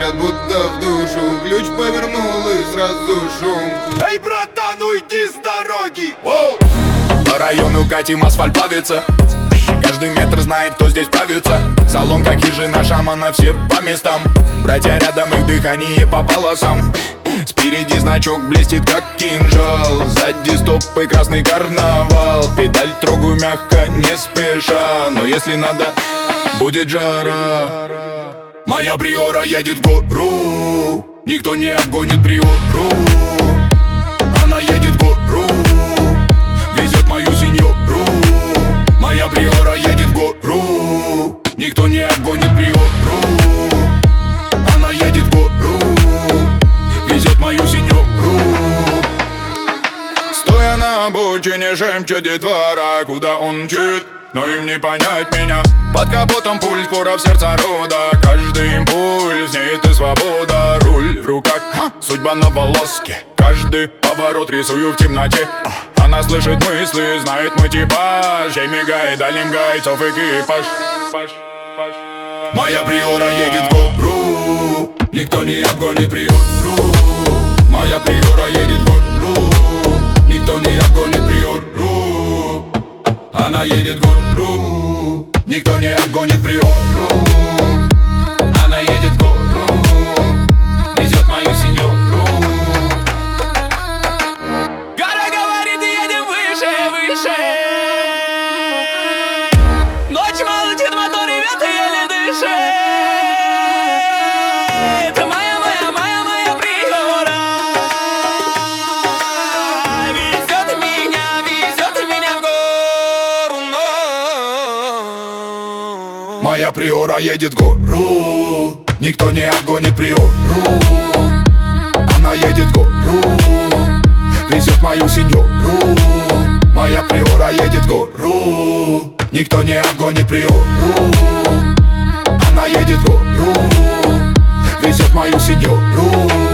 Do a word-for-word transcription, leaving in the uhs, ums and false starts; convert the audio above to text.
смотрят будто в душу. Ключ повернул и сразу шум. Эй, братан, уйди с дороги! Воу! По району катим, асфальт плавится. Каждый метр знает, кто здесь правится. Салон как хижина шамана, все по местам. Братья рядом, их дыхание по полосам. Спереди значок блестит как кинжал. Сзади стопы красный карнавал. Педаль трогаю мягко, не спеша. Но если надо, будет жара. Моя приора едет в гору. Никто не обгонит приору. Она едет в гору. Везет мою сеньору. Моя приора едет в гору. Никто не обгонит приору. Она едет в гору. Везет мою сеньору. Стоя на обочине, жемчуг детвора. Куда он мчит, но им не понять меня. Под капотом пульс, пора в сердце рода. Каждый импульс, нет и свобода. Руль в руках, ха, судьба на волоске. Каждый поворот рисую в темноте. Она слышит мысли, знает мой типаж. Ей мигает дальним гайцов экипаж. Моя приора едет в гору. Никто не обгонит приору. Моя приора едет в гору. Никто не обгонит приору. Она едет в гору. Никто не обгонит приору. Она едет в гору. Везет мою сеньору. Гора говорит, едем выше, выше. Ночь молчит, мотор ревет, еле дышит. Это моя, моя, моя, моя приора. Везет меня, везет меня в гору. Моя приора едет в гору. Никто не обгонит приору. Она едет в гору. Везет мою сеньору. Моя приора едет в гору. Никто не обгонит приору. Она едет в гору. Везет мою сеньору.